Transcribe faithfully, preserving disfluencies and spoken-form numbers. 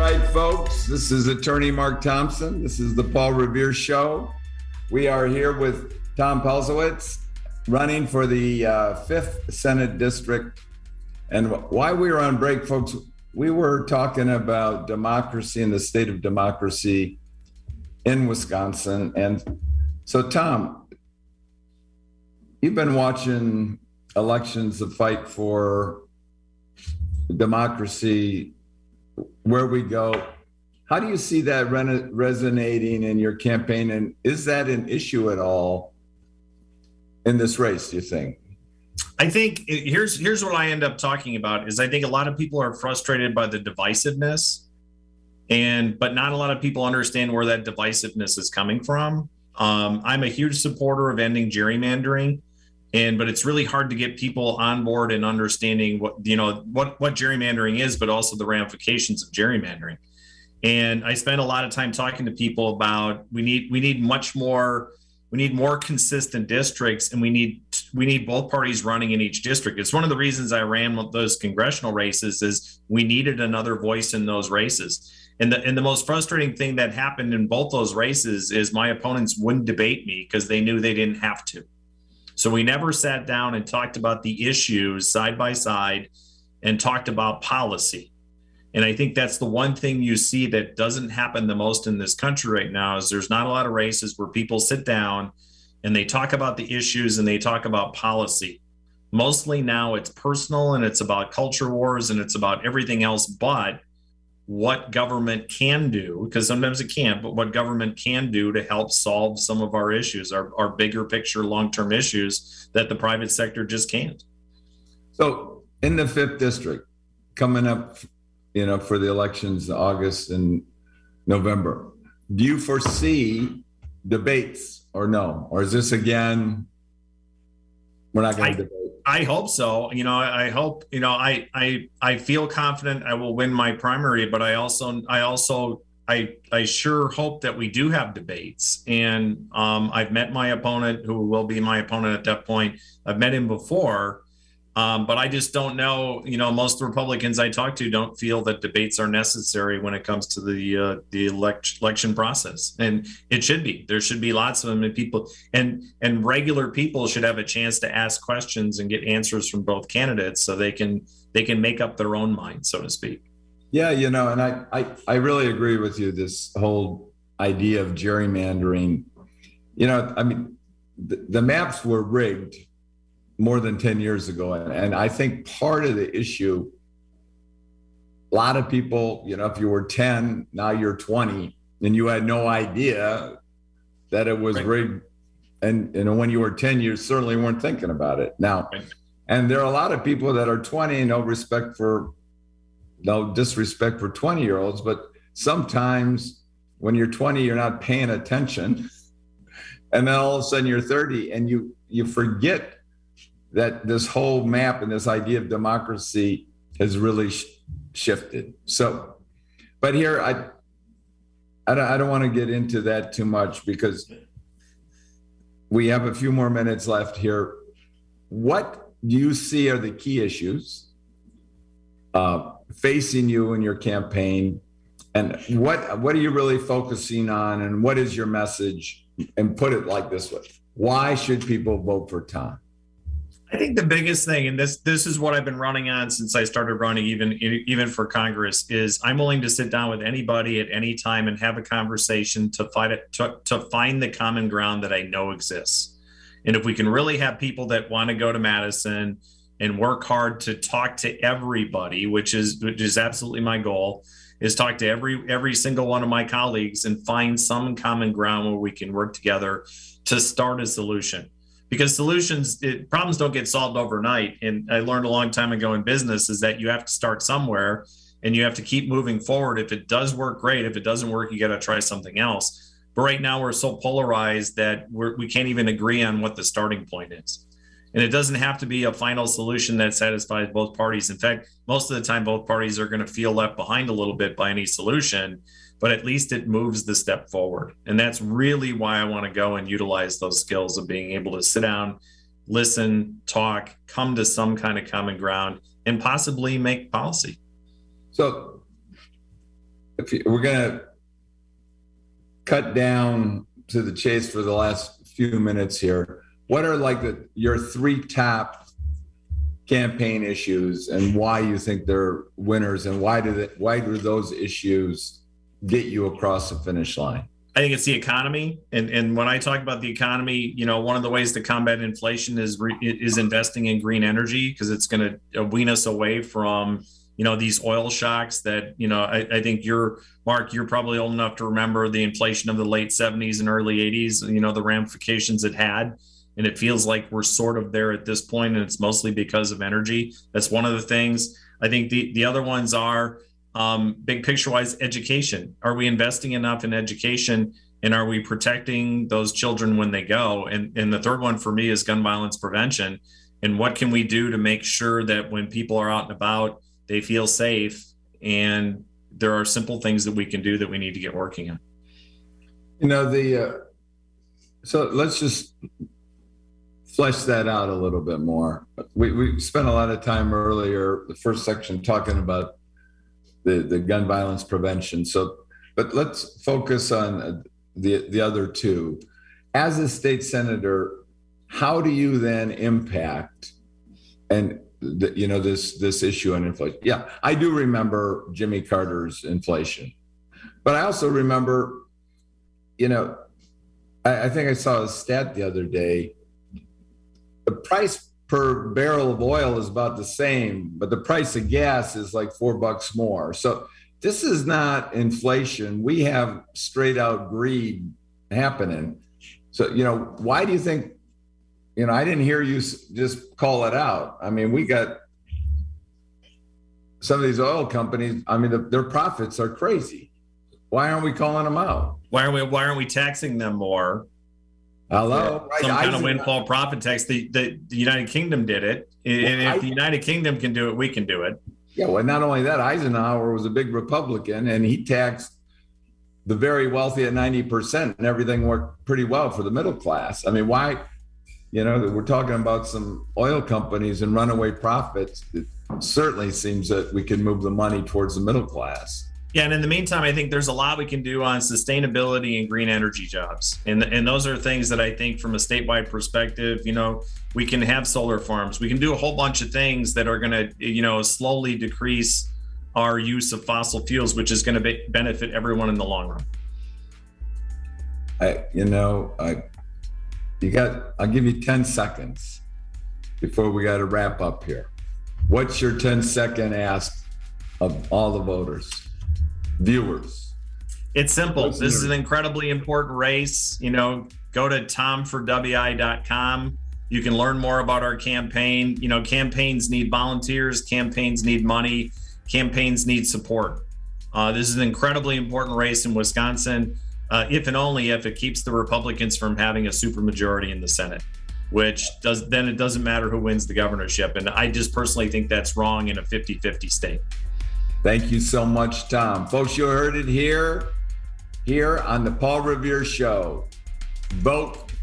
right, folks. This is Attorney Mark Thompson. This is the Paul Revere Show. We are here with Tom Pelzowitz, running for the uh, fifth Senate District. And while we were on break, folks, we were talking about democracy and the state of democracy in Wisconsin. And so, Tom, you've been watching elections, the fight for democracy, where we go. How do you see that re- resonating in your campaign? And is that an issue at all in this race, do you think? I think here's here's what I end up talking about is I think a lot of people are frustrated by the divisiveness, and but not a lot of people understand where that divisiveness is coming from. Um, I'm a huge supporter of ending gerrymandering. And but it's really hard to get people on board and understanding what you know what what gerrymandering is, but also the ramifications of gerrymandering. And I spend a lot of time talking to people about we need we need much more we need more consistent districts, and we need we need both parties running in each district. It's one of the reasons I ran those congressional races is we needed another voice in those races. And the and the most frustrating thing that happened in both those races is my opponents wouldn't debate me because they knew they didn't have to. So we never sat down and talked about the issues side by side and talked about policy. And I think that's the one thing you see that doesn't happen the most in this country right now is there's not a lot of races where people sit down and they talk about the issues and they talk about policy. Mostly now it's personal and it's about culture wars and it's about everything else but what government can do, because sometimes it can't, but what government can do to help solve some of our issues, our, our bigger picture, long-term issues that the private sector just can't. So in the fifth district coming up, you know, for the elections, August and November, do you foresee debates or no? Or is this again, we're not going to debate? I hope so. You know, I hope, you know, I, I, I feel confident I will win my primary, but I also, I also, I, I sure hope that we do have debates. And um, I've met my opponent who will be my opponent at that point. I've met him before, um, but I just don't know, you know, most Republicans I talk to don't feel that debates are necessary when it comes to the, uh, the elect- election process. And it should be, there should be lots of them, and people and, and regular people should have a chance to ask questions and get answers from both candidates so they can, they can make up their own mind, so to speak. Yeah. You know, and I, I, I really agree with you. This whole idea of gerrymandering, you know, I mean, the, the maps were rigged more than ten years ago. And, and I think part of the issue, a lot of people, you know, if you were ten, now you're twenty, and you had no idea that it was right. rigged. And, and when you were ten, you certainly weren't thinking about it now. Right. And there are a lot of people that are twenty, no respect for, no disrespect for twenty year olds, but sometimes when you're twenty, you're not paying attention. And then all of a sudden you're thirty and you, you forget that this whole map and this idea of democracy has really sh- shifted. So, but here, I, I don't, I don't want to get into that too much because we have a few more minutes left here. What do you see are the key issues uh, facing you in your campaign? And what, what are you really focusing on? And what is your message? And put it like this way: why should people vote for Tom? I think the biggest thing, and this this is what I've been running on since I started running, even even for Congress, is I'm willing to sit down with anybody at any time and have a conversation to find it to, to find the common ground that I know exists. And if we can really have people that want to go to Madison and work hard to talk to everybody, which is which is absolutely my goal, is talk to every every single one of my colleagues and find some common ground where we can work together to start a solution. Because solutions, it, problems don't get solved overnight. And I learned a long time ago in business is that you have to start somewhere and you have to keep moving forward. If it does work, great. If it doesn't work, you got to try something else. But right now we're so polarized that we're, we can't even agree on what the starting point is. And it doesn't have to be a final solution that satisfies both parties. In fact, most of the time, both parties are going to feel left behind a little bit by any solution, but at least it moves the step forward. And that's really why I want to go and utilize those skills of being able to sit down, listen, talk, come to some kind of common ground, and possibly make policy. So if you, we're going to cut down to the chase for the last few minutes here, what are like the, your three top campaign issues and why you think they're winners, and why do they, why do those issues get you across the finish line? I think it's the economy. And, and when I talk about the economy, you know, one of the ways to combat inflation is re, is investing in green energy, because it's going to wean us away from, you know, these oil shocks that, you know, I, I think you're, Mark, you're probably old enough to remember the inflation of the late seventies and early eighties, you know, the ramifications it had. And it feels like we're sort of there at this point, and it's mostly because of energy. That's one of the things. I think the, the other ones are, Um, big picture wise, education. Are we investing enough in education, and are we protecting those children when they go? And, and the third one for me is gun violence prevention. And what can we do to make sure that when people are out and about, they feel safe? And there are simple things that we can do that we need to get working on. You know, the, uh, so let's just flesh that out a little bit more. We, we spent a lot of time earlier, the first section, talking about the, the gun violence prevention. So, but let's focus on the, the other two. As a state senator, how do you then impact and the, you know, this, this issue on inflation? Yeah, I do remember Jimmy Carter's inflation, but I also remember, you know, I, I think I saw a stat the other day. The price per barrel of oil is about the same, but the price of gas is like four bucks more. So this is not inflation. We have straight out greed happening. So, you know, why do you think, you know, I didn't hear you just call it out. I mean, we got some of these oil companies, I mean, the, their profits are crazy. Why aren't we calling them out? Why aren't we, why aren't we taxing them more? Hello, right. Some kind Eisenhower. Of windfall profit tax. The, the the United Kingdom did it, and well, if I, the United Kingdom can do it, we can do it. Yeah, well, not only that, Eisenhower was a big Republican, and he taxed the very wealthy at ninety percent, and everything worked pretty well for the middle class. I mean, why? You know, we're talking about some oil companies and runaway profits. It certainly seems that we can move the money towards the middle class. Yeah, and in the meantime, I think there's a lot we can do on sustainability and green energy jobs. And, and those are things that I think from a statewide perspective, you know, we can have solar farms. We can do a whole bunch of things that are going to, you know, slowly decrease our use of fossil fuels, which is going to be, benefit everyone in the long run. I, you know, I, you got, I'll give you ten seconds before we got to wrap up here. What's your ten second ask of all the voters? Viewers. It's simple. Listeners. This is an incredibly important race. You know, go to tom for w i dot com. You can learn more about our campaign. You know, campaigns need volunteers, campaigns need money, campaigns need support. Uh, this is an incredibly important race in Wisconsin, uh, if and only if it keeps the Republicans from having a supermajority in the Senate, which does then it doesn't matter who wins the governorship. And I just personally think that's wrong in a fifty-fifty state. Thank you so much, Tom. Folks, you heard it here, here on the Paul Revere Show. Vote